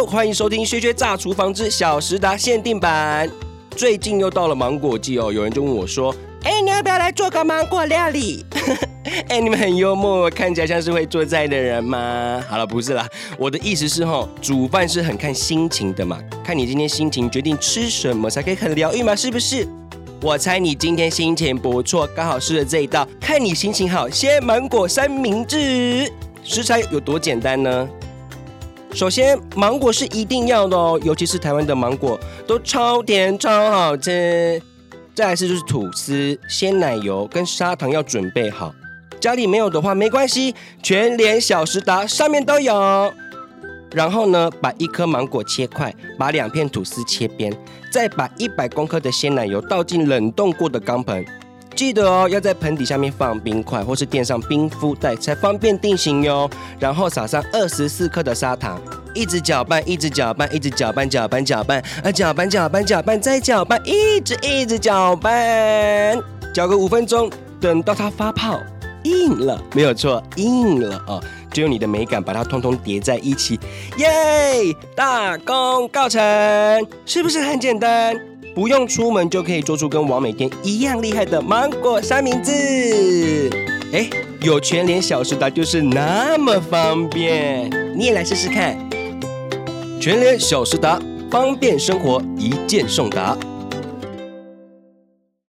欢迎收听学学炸厨房之小时达限定版。最近又到了芒果季哦，有人就问我说：“你要不要来做个芒果料理？”你们很幽默，看起来像是会做菜的人吗？好了，不是啦，我的意思是煮饭是很看心情的嘛，看你今天心情决定吃什么才可以很疗愈嘛，是不是？我猜你今天心情不错，刚好吃了这一道，看你心情好，鲜芒果三明治。食材有多简单呢？首先，芒果是一定要的哦，尤其是台湾的芒果都超甜超好吃。再来是就是吐司、鲜奶油跟砂糖要准备好，家里没有的话没关系，全联小时达上面都有。然后呢，把一颗芒果切块，把2片吐司切边，再把100公克的鲜奶油倒进冷冻过的钢盆。记得哦，要在盆底下面放冰块，或是垫上冰敷袋，才方便定型哟。然后撒上24克的砂糖，一直搅拌，一直搅拌，一直搅拌，搅拌，搅拌，搅拌，搅拌，搅拌，再搅拌，一直搅拌，搅个5分钟，等到它发泡，硬了，没有错，硬了哦，就用你的美感把它通通叠在一起，耶！大功告成，是不是很简单？不用出门就可以做出跟网美店一样厉害的芒果三明治。有全联小时达就是那么方便，你也来试试看。全联小时达，方便生活，一键送达。